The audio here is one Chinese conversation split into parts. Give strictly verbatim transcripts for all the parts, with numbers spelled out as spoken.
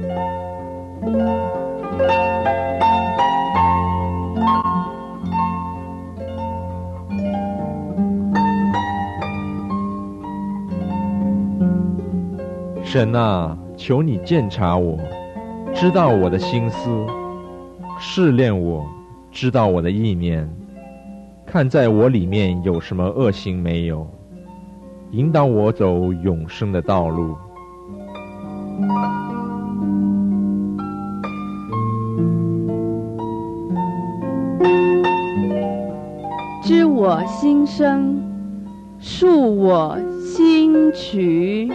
神啊，求你鉴察我，知道我的心思，试炼我，知道我的意念，看在我里面有什么恶行没有，引导我走永生的道路。 知我心声，述我心曲。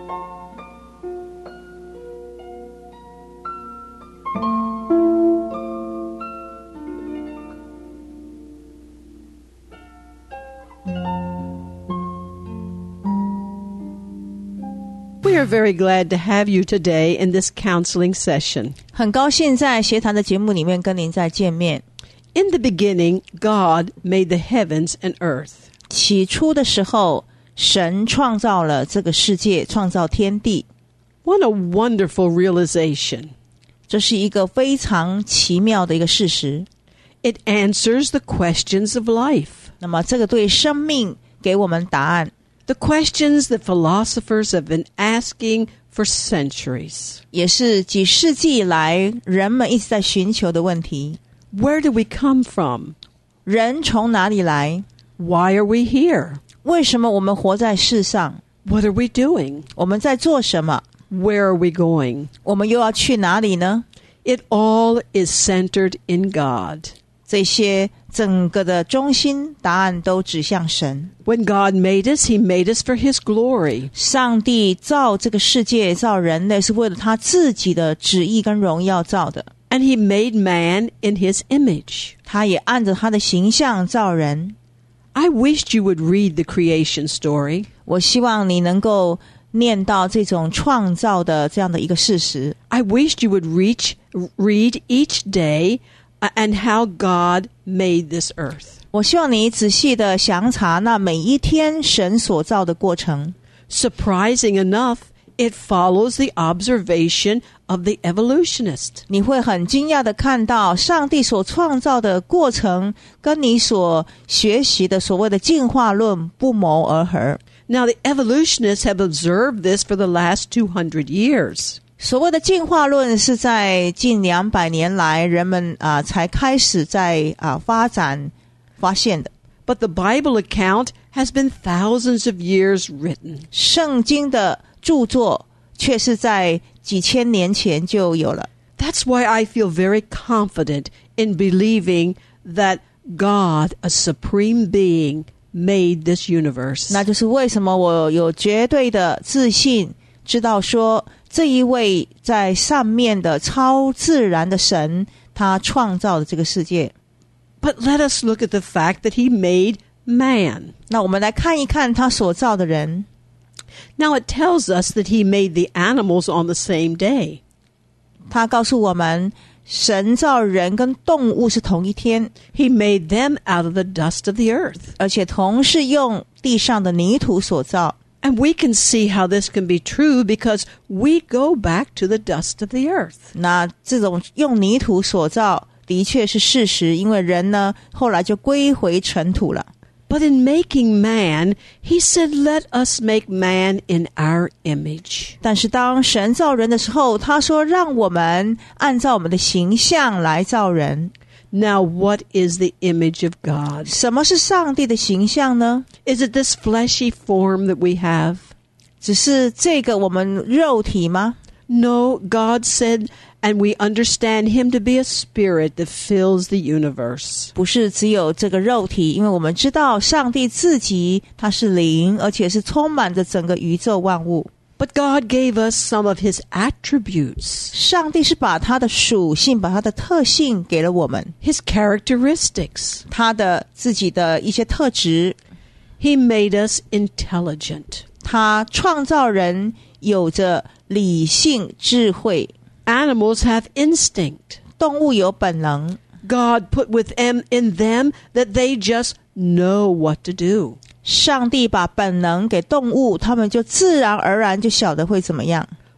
We are very glad to have you today in this counseling session. 很高兴在协谈的节目里面跟您再见面。 In the beginning, God made the heavens and earth. 起初的时候，神创造了这个世界，创造天地。 What a wonderful realization. 这是一个非常奇妙的一个事实。 It answers the questions of life. 那么这个对生命给我们答案。 The questions that philosophers have been asking for centuries. 也是几世纪以来人们一直在寻求的问题。 Where do we come from? 人从哪里来？ Why are we here? 为什么我们活在世上？ What are we doing? 我们在做什么？ Where are we going? 我们又要去哪里呢？ It all is centered in God. 这些整个的中心答案都指向神。 When God made us, He made us for His glory. 上帝造这个世界，造人类是为了他自己的旨意跟荣耀造的。 And He made man in His image. 他也按着他的形象造人。 I wished you would read the creation story. 我希望你能够念到这种创造的这样的一个事实。 I wished you would reach, read each day and how God made this earth. 我希望你仔细的详查那每一天神所造的过程。 Surprising enough, it follows the observation of the evolutionist. 你会很惊讶的看到上帝所创造的过程跟你所学习的所谓的进化论不谋而合。 Now, the evolutionists have observed this for the last two hundred years. 所谓的进化论是在近两百年来人们啊、呃、才开始在啊、呃、发展发现的。 But the Bible account has been thousands of years written. 圣经的著作却是在几千年前就有了。 That's why I feel very confident in believing that God, a supreme being, made this universe. 那就是为什么我有绝对的自信，知道说这一位在上面的超自然的神，他创造的这个世界。 But let us look at the fact that He made man. 那我们来看一看他所造的人。 Now it tells us that He made the animals on the same day. 他告诉我们，神造人跟动物是同一天。 He made them out of the dust of the earth. 而且同是用地上的泥土所造。 And we can see how this can be true because we go back to the dust of the earth. 那这种用泥土所造的确是事实，因为人呢后来就归回尘土了。 But in making man, He said, let us make man in our image. 但是当神造人的时候，他说让我们按照我们的形象来造人。 Now, what is the image of God? 什么是上帝的形象呢？ Is it this fleshy form that we have? 只是这个我们肉体吗？ No, God said, and we understand Him to be a spirit that fills the universe. 不是只有这个肉体，因为我们知道上帝自己他是灵，而且是充满着整个宇宙万物。 But God gave us some of His attributes. 上帝是把他的属性，把他的特性给了我们， His characteristics. 他的自己的一些特质。 He made us intelligent. 他创造人有着理性智慧。 Animals have instinct. 动物有本能。 God put with them in them that they just know what to do. 上帝把本能给动物，他们就自然而然就晓得会怎么样。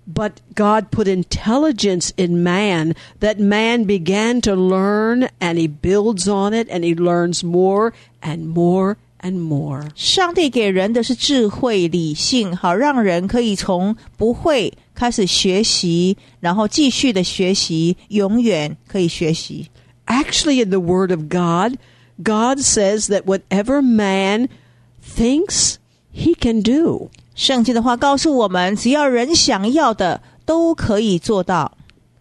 But God put intelligence in man that man began to learn, and he builds on it, and he learns more and more and more. 上帝给人的是智慧、理性，好让人可以从不会开始学习，然后继续的学习，永远可以学习。 Actually, in the Word of God, God says that whatever man thinks, he can do. 圣经的话告诉我们，只要人想要的，都可以做到。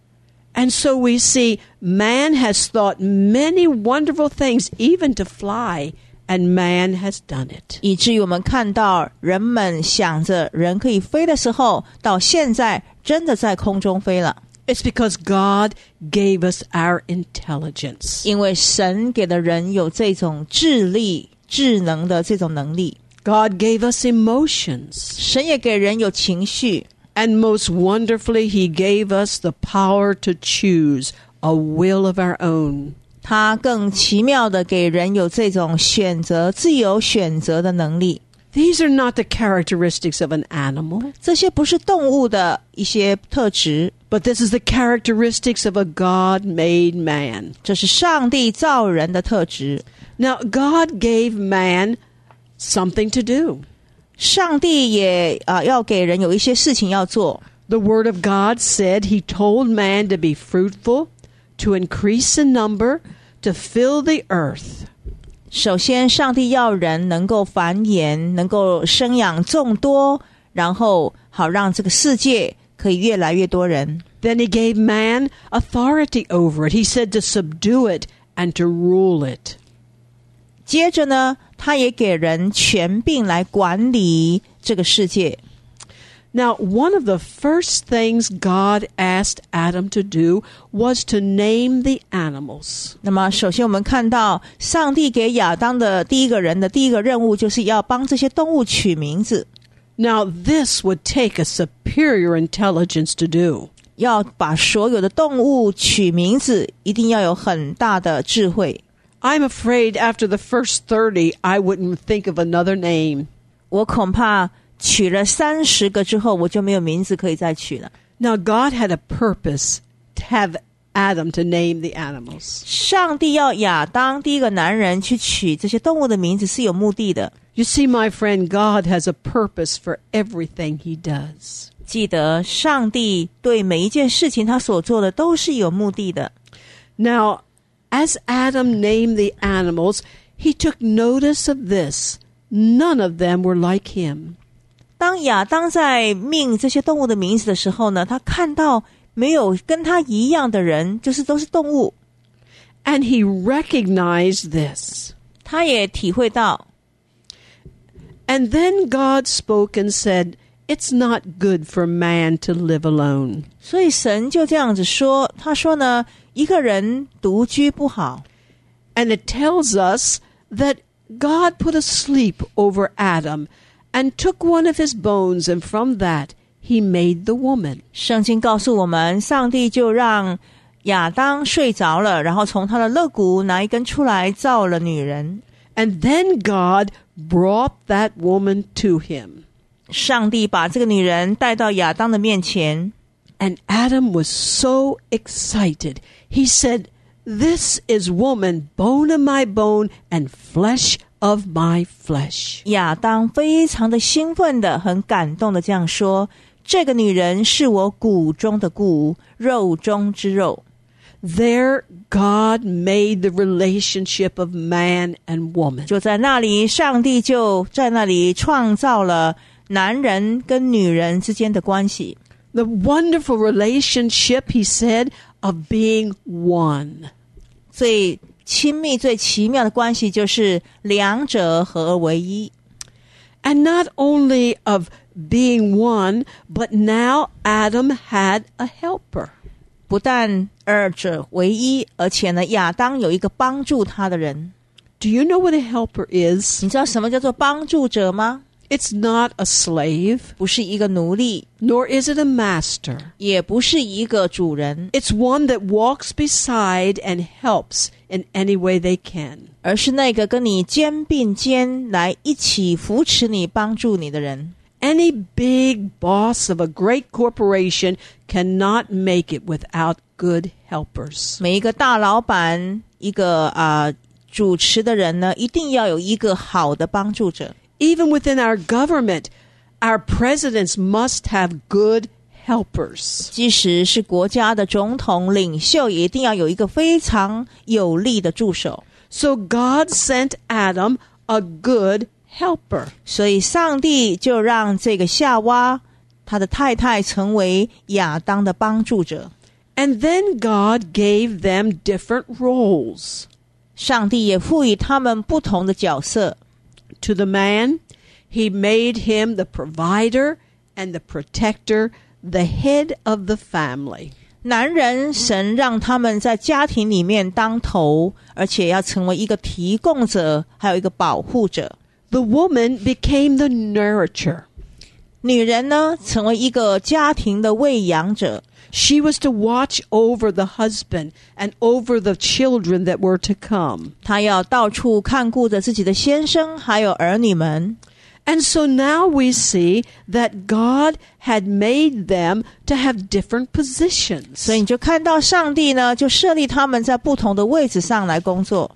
And so we see man has thought many wonderful things, even to fly, and man has done it. 以至于我们看到人们想着人可以飞的时候，到现在真的在空中飞了。 It's because God gave us our intelligence. 因为神给了人有这种智力、智能的这种能力。 God gave us emotions. 神也给人有情绪。 And most wonderfully, He gave us the power to choose a will of our own. 他更奇妙的给人有这种选择、自由选择的能力。 These are not the characteristics of an animal. 这些不是动物的一些特质， But this is the characteristics of a God-made man. 这是上帝造人的特质。 Now, God gave man something to do. 上帝也、呃、要给人有一些事情要做。 The Word of God said He told man to be fruitful, to increase in number, to fill the earth. 首先，上帝要人能够繁衍，能够生养众多，然后好让这个世界可以越来越多人。 Then He gave man authority over it. He said to subdue it and to rule it. 接着呢，他也给人权柄来管理这个世界。 Now, one of the first things God asked Adam to do was to name the animals. 那么首先我们看到上帝给亚当的第一个人的第一个任务就是要帮这些动物取名字。 Now, this would take a superior intelligence to do. 要把所有的动物取名字，一定要有很大的智慧。 I'm afraid after the first thirty, I wouldn't think of another name. 我恐怕取了三十个之后，我就没有名字可以再取了。 Now, God had a purpose to have Adam to name the animals. 上帝要亚当第一个男人去取这些动物的名字是有目的的。 You see, my friend, God has a purpose for everything He does. 记得上帝对每一件事情他所做的都是有目的的。 Now, as Adam named the animals, he took notice of this. None of them were like him. 当亚当在命这些动物的名字的时候呢，他看到没有跟他一样的人，就是都是动物。 And he recognized this. 他也体会到。 And then God spoke and said, It's not good for man to live alone. 所以神就这样子说，他说呢，一个人独居不好。 And it tells us that God put a sleep over Adam and took one of his bones, and from that he made the woman. 圣经告诉我们，上帝就让亚当睡着了，然后从他的肋骨拿一根出来造了女人。 And then God brought that woman to him. 上帝把这个女人带到亚当的面前。 And Adam was so excited. He said, This is woman, bone of my bone and flesh of my flesh. 亚当非常的兴奋的，很感动的这样说，这个女人是我骨中的骨，肉中之肉。 There, God made the relationship of man and woman. 就在那里，上帝就在那里创造了男人跟女人之间的关系。 The wonderful relationship, he said, of being one. 最亲密、最奇妙的关系就是两者合而为一。 And not only of being one, but now Adam had a helper. 不但二者为一，而且呢，亚当有一个帮助他的人。 Do you know what a helper is? 你知道什么叫做帮助者吗？ It's not a slave, 不是一个奴隶， nor is it a master. 也不是一个主人， It's one that walks beside and helps in any way they can. 而是那个跟你肩并肩来一起扶持你、帮助你的人。 Any big boss of a great corporation cannot make it without good helpers. 每一个大老板，一个啊、呃、主持的人呢，一定要有一个好的帮助者。 Even within our government, our presidents must have good helpers. 即使是国家的总统领袖，也一定要有一个非常有力的助手。 So God sent Adam a good helper. 所以上帝就让这个夏娃他的太太成为亚当的帮助者。 And then God gave them different roles. 上帝也赋予他们不同的角色。 To the man, he made him the provider and the protector, the head of the family. 男人，神让他们在家庭里面当头，而且要成为一个提供者，还有一个保护者。 The woman became the nurturer. 女人呢，成为一个家庭的喂养者。 She was to watch over the husband and over the children that were to come. 她要到处看顾着自己的先生，还有儿女们。 And so now we see that God had made them to have different positions. 所以你就看到上帝呢，就设立他们在不同的位置上来工作。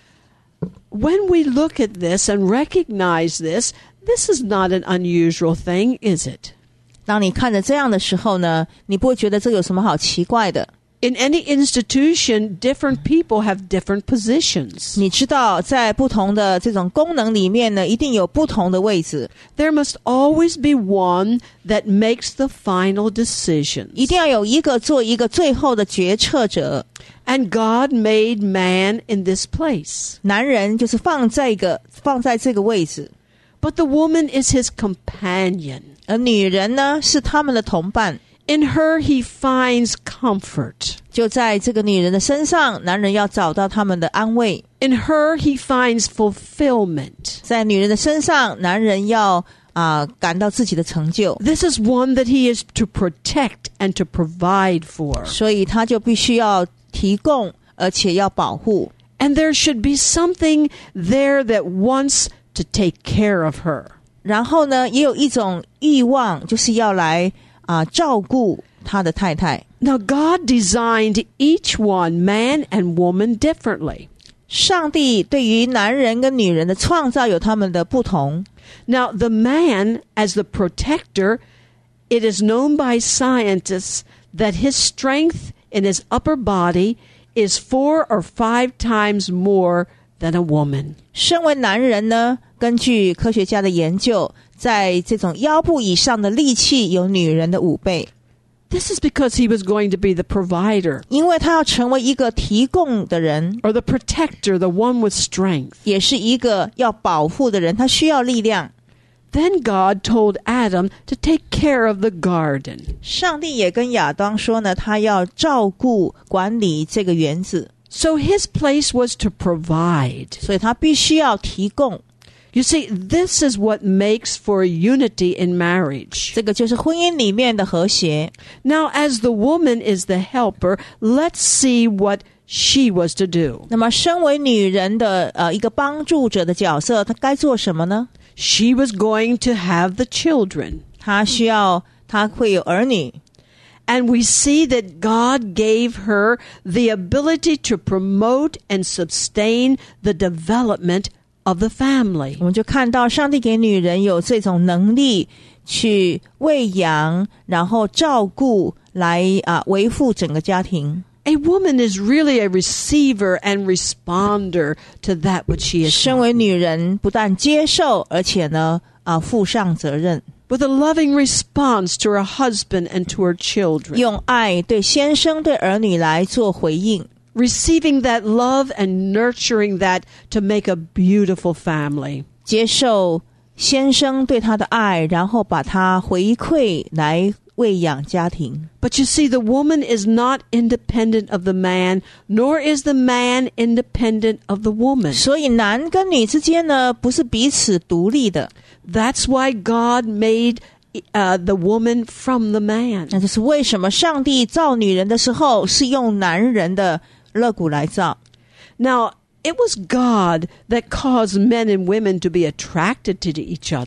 When we look at this and recognize this, this is not an unusual thing, is it? 当你看着这样的时候呢，你不会觉得这有什么好奇怪的。 In any institution, different people have different positions. 你知道，在不同的这种功能里面呢，一定有不同的位置。 There must always be one that makes the final decisions. 一定要有一个做一个最后的决策者。 And God made man in this place. 男人就是放在一个放在这个位置， But the woman is his companion. 而女人呢是他们的同伴。 In her he finds comfort. 就在这个女人的身上，男人要找到他们的安慰。 In her he finds fulfillment. 在女人的身上，男人要啊、呃、感到自己的成就。 This is one that he is to protect and to provide for. 所以他就必须要提供，而且要保护。 And there should be something there that wants to take care of her. 然后呢，也有一种欲望，就是要来啊、呃、照顾他的太太。 Now God designed each one, man and woman, differently. 上帝对于男人跟女人的创造有他们的不同。 Now the man, as the protector, it is known by scientists that his strength in his upper body is four or five times more than a woman. 身为男人呢，根据科学家的研究，在这种腰部以上的力气有女人的五倍。 This is because he was going to be the provider. 因为他要成为一个提供的人， Or the protector, the one with strength. 也是一个要保护的人，他需要力量。 Then God told Adam to take care of the garden. 上帝也跟亚当说呢，他要照顾管理这个园子， So his place was to provide. 所以他必须要提供。 You see, this is what makes for unity in marriage. 这个就是婚姻里面的和谐。 Now, as the woman is the helper, let's see what she was to do. 那么身为女人的呃一个帮助者的角色，她该做什么呢？ She was going to have the children. 她需要，她会有儿女。 And we see that God gave her the ability to promote and sustain the development of the family. 我们就看到上帝给女人有这种能力去喂养，然后照顾，来啊维护整个家庭。 A woman is really a receiver and responder to that which she is. 身为女人，不但接受，而且呢啊负上责任。 With a loving response to her husband and to her children. 用爱对先生对儿女来做回应。 Receiving that love and nurturing that to make a beautiful family. 接受先生对她的爱，然后把她回馈来喂养家庭。 But you see, the woman is not independent of the man, nor is the man independent of the woman. 所以男跟女之间呢，不是彼此独立的。 That's why God made uh, the woman from the man. 那就是为什么上帝造女人的时候是用男人的肋骨来造。 Now, it was God that caused men and women to be attracted to each other.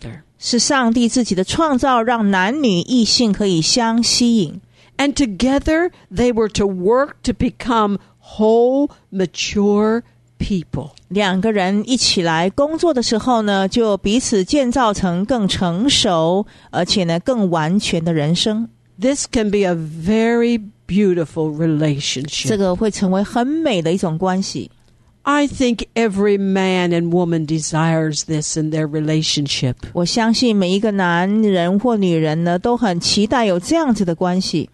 是上帝自己的创造，让男女异性可以相吸引。 And together they were to work to become whole, mature people. 两个人一起来工作的时候呢，就彼此建造成更成熟，而且呢更完全的人生。 This can be a very beautiful relationship. 这个会成为很美的一种关系。 I think every man and woman desires this in their relationship. 我相信每一个男人或女人呢，都很期待有这样子的关系。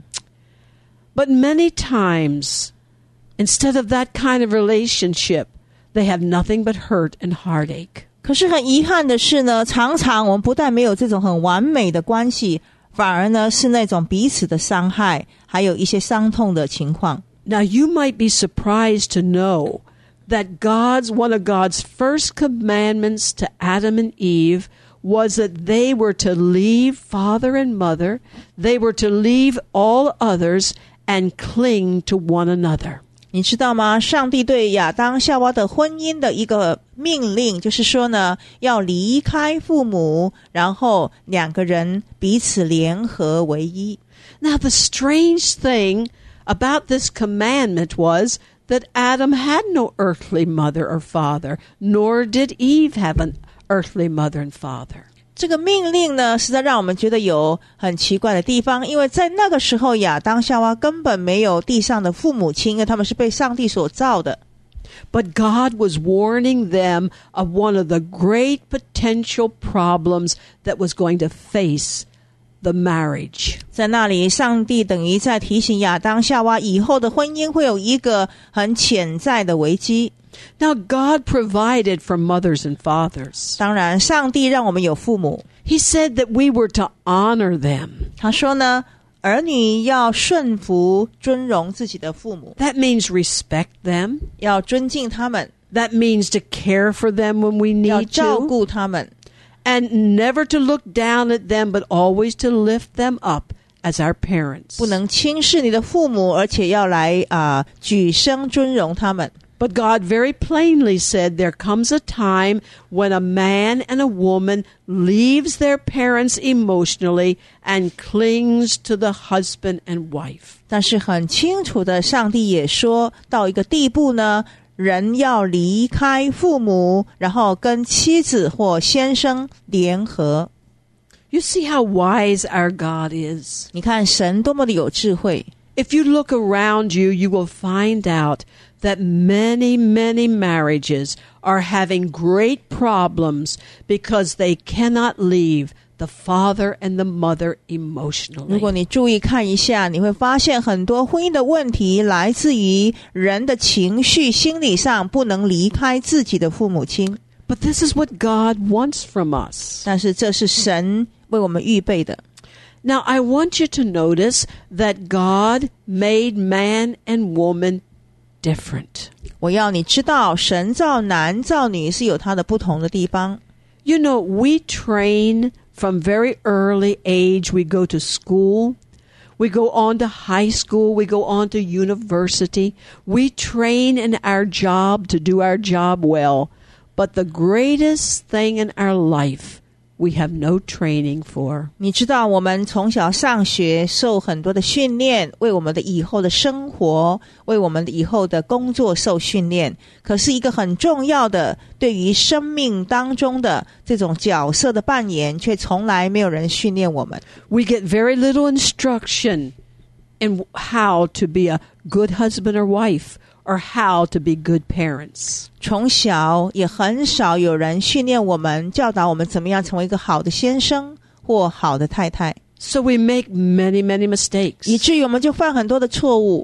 But many times, instead of that kind of relationship, they have nothing but hurt and heartache. 可是很遗憾的是呢，常常我们不但没有这种很完美的关系，反而呢是那种彼此的伤害，还有一些伤痛的情况。 Now you might be surprised to know that God's one of God's first commandments to Adam and Eve was that they were to leave father and mother, they were to leave all others and cling to one another. 你知道吗？上帝对亚当夏娃的婚姻的一个命令，就是说呢，要离开父母，然后两个人彼此联合为一。 Now the strange thing about this commandment was that Adam had no earthly mother or father, nor did Eve have an earthly mother and father. 这个命令呢，实在让我们觉得有很奇怪的地方，因为在那个时候，亚当夏娃根本没有地上的父母亲，因为他们是被上帝所造的。 But God was warning them of one of the great potential problems that was going to face the marriage. 在那里，上帝等于在提醒亚当夏娃，以后的婚姻会有一个很潜在的危机。 Now God provided for mothers and fathers. 当然，上帝让我们有父母。 He said that we were to honor them. 他说呢，儿女要顺服、尊荣自己的父母。 That means respect them. 要尊敬他们。 That means to care for them when we 要 need 照 to. 顾他们。 And never to look down at them, but always to lift them up as our parents. 不能轻视你的父母，而且要来啊、呃、举升尊荣他们。 But God very plainly said there comes a time when a man and a woman leaves their parents emotionally and clings to the husband and wife. 但是很清楚的，上帝也说到一个地步呢，人要离开父母，然后跟妻子或先生联合。 You see how wise our God is. 你看神多么的有智慧。 If you look around you, you will find out that many, many marriages are having great problems because they cannot leave the father and the mother 如果 emotionally. 你注意看一下，你会发现很多婚姻的问题来自于人的情绪、心理上不能离开自己的父母亲。 But this is what God wants from us. 但是这是神为我们预备的。 Now, I want you to notice that God made man and woman different. 我要你知道，神造男造女是有它的不同的地方。 You know, we train from very early age. We go to school. We go on to high school. We go on to university. We train in our job to do our job well. But the greatest thing in our life, we have no training for. 你知道我们从小上学受很多的训练，为我们的以后的生活，为我们的以后的工作受训练。可是一个很重要的，对于生命当中的这种角色的扮演，却从来没有人训练我们。 We get very little instruction in how to be a good husband or wife, or how to be good parents. 从小也很少有人训练我们，教导我们怎么样成为一个好的先生或好的太太。 So we make many, many 以 mistakes. 至于我们就犯很多的错误。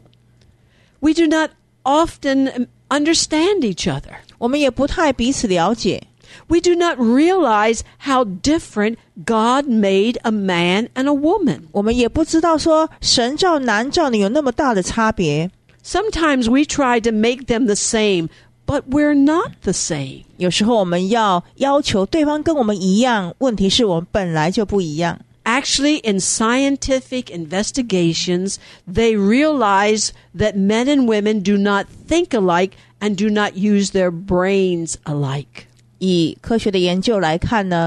We do not often understand each other. 我们也不太彼此了解。 We do not realize how different God made a man and a woman. 我们也不知道说神造男造女有那么大的差别。 Sometimes we try to make them the same, but we're not the same. 有时候我们要要求对方跟我们一样，问题是我们本来就不一样。 Actually, in scientific investigations, they realize that men and women do not think alike and do not use their brains alike. 以科学的研究来看呢，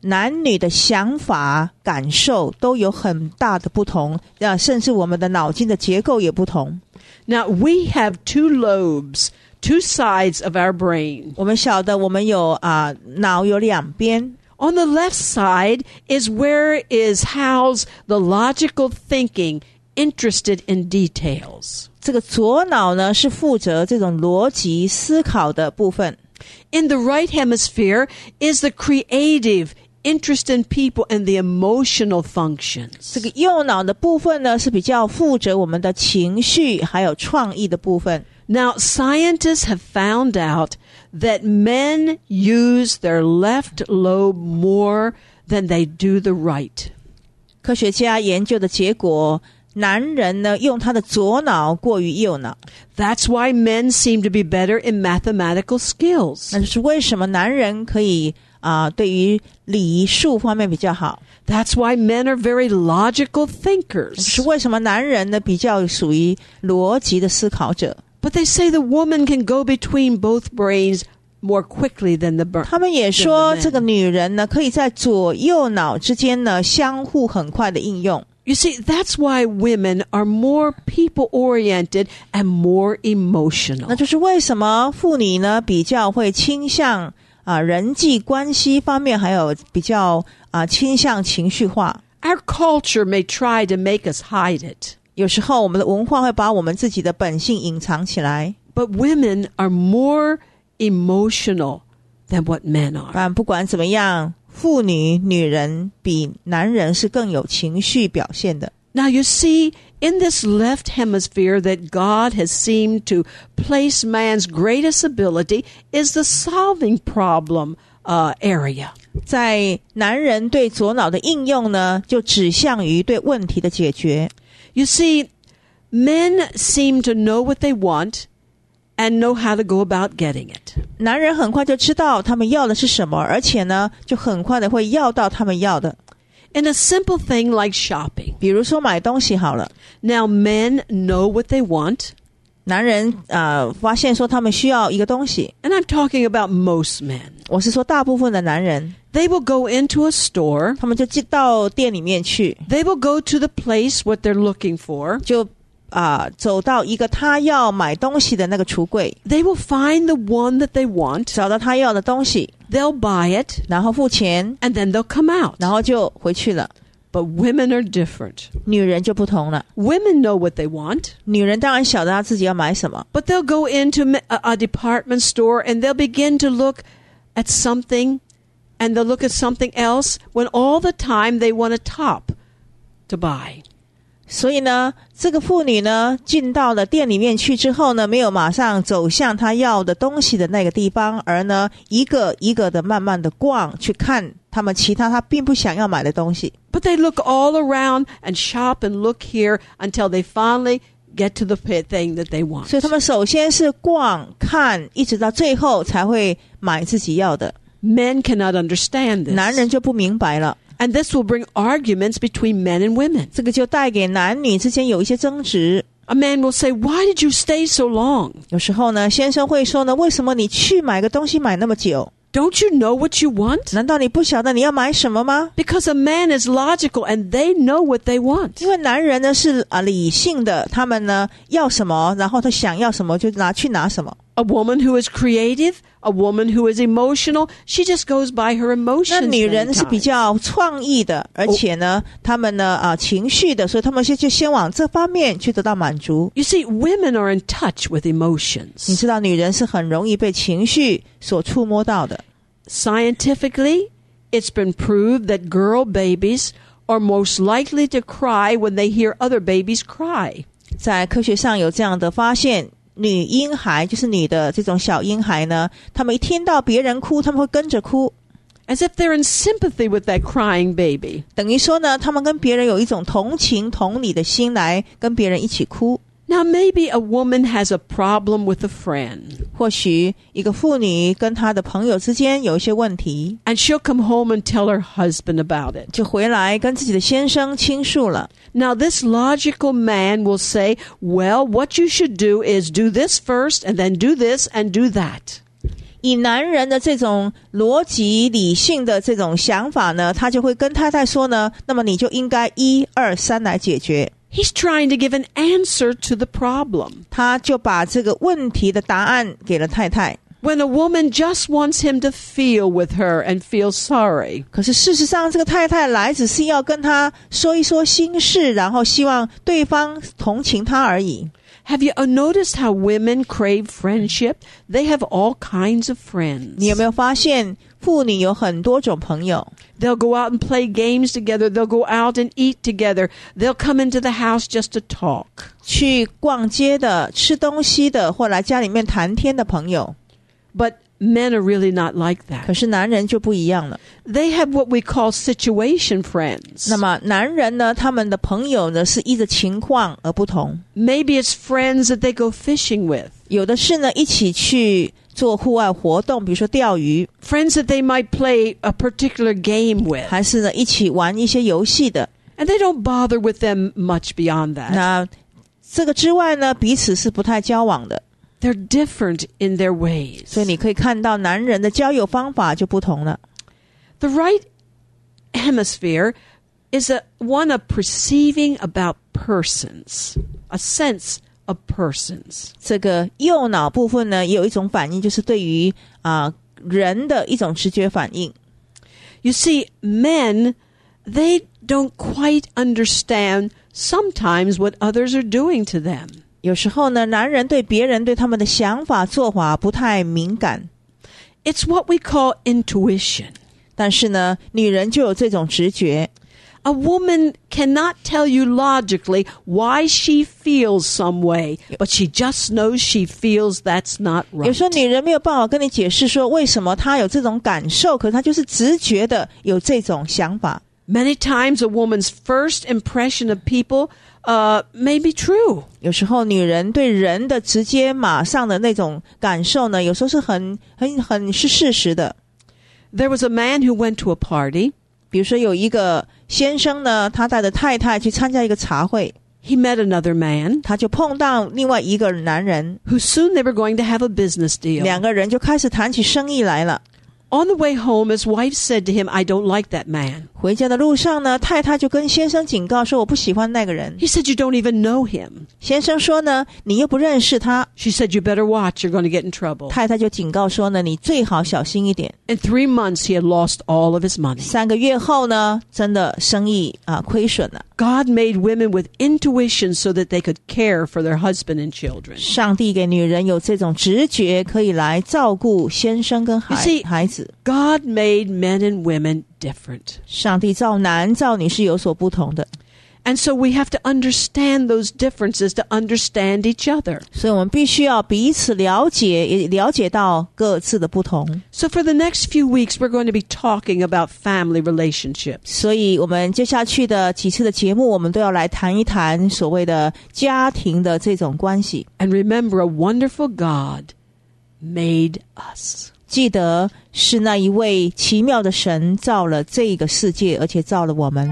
男女的想法感受都有很大的不同，甚至我们的脑筋的结构也不同。 Now, we have two lobes, two sides of our brain. 我们晓得我们有啊、呃、脑有两边。 On the left side is where is housed the logical thinking interested in details. 这个左脑呢是负责这种逻辑思考的部分。 In the right hemisphere is the creative interest in people and the emotional functions. 这个右脑的部分呢是比较负责我们的情绪还有创意的部分。 Now, scientists have found out that men use their left lobe more than they do the right. 科学家研究的结果，男人呢用他的左脑过于右脑。 That's why men seem to be better in mathematical skills. 那就是为什么男人可以啊、呃、对于理数方面比较好。 That's why men are very logical thinkers. 是为什么男人呢比较属于逻辑的思考者。 But they say the woman can go between both brains more quickly than the brain. 他们也说这个女人呢可以在左右脑之间呢相互很快的应用。 You see, that's why women are more people-oriented and more emotional. 那就是为什么妇女呢比较会倾向啊、呃、人际关系方面，还有比较啊、呃、倾向情绪化。 Our culture may try to make us hide it. 有时候我们的文化会把我们自己的本性隐藏起来。 But women are more emotional than what men are. 但不管怎么样，妇女女人比男人是更有情绪表现的。 Now you see, in this left hemisphere that God has seemed to place man's greatest ability is the solving problem uh, area. 在男人对左脑的应用呢，就指向于对问题的解决。 You see, men seem to know what they want and know how to go about getting it. 男人很快就知道他们要的是什么，而且呢，就很快的会要到他们要的。 In a simple thing like shopping. 比如说买东西好了。 Now men know what they want. 男人呃发现说他们需要一个东西。 And I'm talking about most men. 我是说大部分的男人。 They will go into a store. 他们就进到店里面去。 They will go to the place what they're looking for. 就啊、呃，走到一个他要买东西的那个橱柜。 They will find the one that they want. 找到他要的东西。 They'll buy it. 然后付钱。 And then they'll come out. 然后就回去了。 But women are different. 女人就不同了。 Women know what they want. 女人当然晓得她自己要买什么。 But they'll go into a, a department store and they'll begin to look at something and they'll look at something else when all the time they want a top to buy. 所以呢，这个妇女呢进到了店里面去之后呢，没有马上走向她要的东西的那个地方，而呢一个一个的慢慢的逛，去看他们其他她并不想要买的东西。 But they look all around and shop and look here until they finally get to the thing that they want. 所以他们首先是逛看，一直到最后才会买自己要的。 Men cannot understand this. 男人就不明白了。 And this will bring arguments between men and women. 这个就带给男女之间有一些争执。 A man will say, "Why did you stay so long?" 有时候呢，先生会说呢，为什么你去买个东西买那么久？ Don't you know what you want? 难道你不晓得你要买什么吗？ Because a man is logical and they know what they want. 因为男人呢是啊理性的，他们呢要什么，然后他想要什么就拿去拿什么。 A woman who is creative, a woman who is emotional, she just goes by her emotions. 那女人是比较创意的，而且呢，他们呢啊情绪的，所以他们先就先往这方面去得到满足。 You see, women are in touch with emotions. 你知道，女人是很容易被情绪所触摸到的。 Scientifically, it's been proved that girl babies are most likely to cry when they hear other babies cry. 在科学上有这样的发现。女婴孩就是女的这种小婴孩呢，他们一听到别人哭，他们会跟着哭。 As if they're in sympathy with that crying baby. 等于说呢，他们跟别人有一种同情同理的心来跟别人一起哭。 Now maybe a woman has a problem with a friend. 或许一个妇女跟她的朋友之间有一些问题， And she'll come home and tell her husband about it. 就回来跟自己的先生倾诉了。 Now this logical man will say, well, what you should do is do this first and then do this and do that. 以男人的这种逻辑理性的这种想法呢，他就会跟太太说呢，那么你就应该一二三来解决。 He's trying to give an answer to the problem. 他就把这个问题的答案给了太太。 When a woman just wants him to feel with her and feel sorry. 可是事实上这个太太来只是要跟他说一说心事，然后希望对方同情他而已。 Have you noticed how women crave friendship? They have all kinds of friends. 你有没有发现妇女有很多种朋友？ They'll go out and play games together. They'll go out and eat together. They'll come into the house just to talk. 去逛街的、吃东西的，或来家里面谈天的朋友。 But men are really not like that. 可是男人就不一样了。 They have what we call situation friends. 那么男人呢，他们的朋友呢是依着情况而不同。 Maybe it's friends that they go fishing with. 有的是呢一起去做户外活动，比如说钓鱼。 Friends that they might play a particular game with. 还是呢一起玩一些游戏的。 And they don't bother with them much beyond that. 那这个之外呢，彼此是不太交往的。 They're different in their ways. 所以你可以看到男人的交友方法就不同了。 The right hemisphere is a one of perceiving about persons, a sense of persons. 这个右脑部分呢，也有一种反应，就是对于啊、呃、人的一种直觉反应。 You see, men, they don't quite understand sometimes what others are doing to them. 有时候呢，男人对别人对他们的想法做法不太敏感。 It's what we call intuition. 但是呢，女人就有这种直觉。 A woman cannot tell you logically why she feels some way, but she just knows she feels that's not 有 right. 时候女人没有办法跟你解释说为什么她有这种感受，可是她就是直觉的有这种想法。 Many times a woman's first impression of people uh, may be true. 有时候女人对人的直接马上的那种感受呢，有时候是很很很是事实的。 There was a man who went to a party. 比如说有一个先生呢，他带着太太去参加一个茶会， He met another man 他就碰到另外一个男人， who soon they were going to have a business deal. 两个人就开始谈起生意来了。 On the way home, his wife said to him, I don't like that man. 回家的路上呢，太太就跟先生警告说，我不喜欢那个人。 He said, you don't even know him. 先生说呢，你又不认识他。 She said, you better watch, you're going to get in trouble. 太太就警告说呢，你最好小心一点。 In three months, he had lost all of his money. 三个月后呢，真的生意啊亏损了。 God made women with intuition so that they could care for their husband and children. 上帝给女人有这种直觉，可以来照顾先生跟孩 You see- 孩子。 God made men and women different. 上帝造男造女是有所不同的， And so we have to understand those differences to understand each other. 所以我们必须要彼此了解，也了解到各自的不同。 So for the next few weeks, we're going to be talking about family relationships. 所以我们接下去的几次的节目，我们都要来谈一谈所谓的家庭的这种关系。 And remember, a wonderful God made us. 记得是那一位奇妙的神造了这个世界，而且造了我们。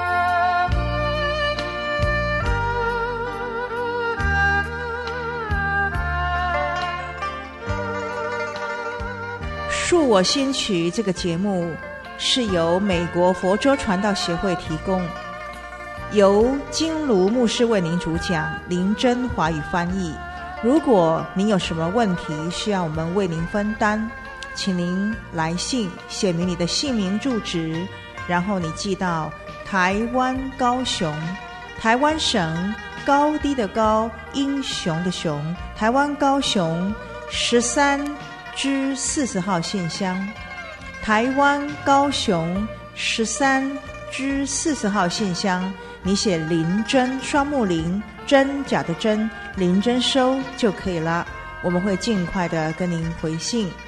恕我心曲这个节目是由美国佛州传道协会提供，由金卢牧师为您主讲，林真华语翻译。如果您有什么问题需要我们为您分担，请您来信写明你的姓名住址，然后你寄到台湾高雄，台湾省高低的高，英雄的雄，台湾高雄十三之四十号信箱，台湾高雄十三之四十号信箱，你写林真双木林真假的真林真收就可以了，我们会尽快的跟您回信。